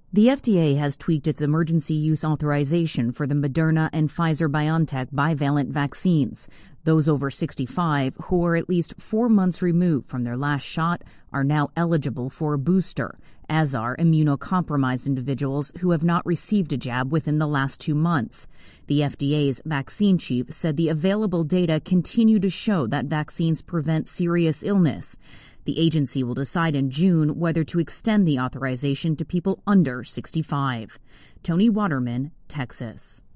The FDA has tweaked its emergency use authorization for the Moderna and Pfizer-BioNTech bivalent vaccines. Those over 65 who are at least 4 months removed from their last shot are now eligible for a booster, as are immunocompromised individuals who have not received a jab within the last 2 months. The FDA's vaccine chief said the available data continue to show that vaccines prevent serious illness. The agency will decide in June whether to extend the authorization to people under 65. Tony Waterman, Texas.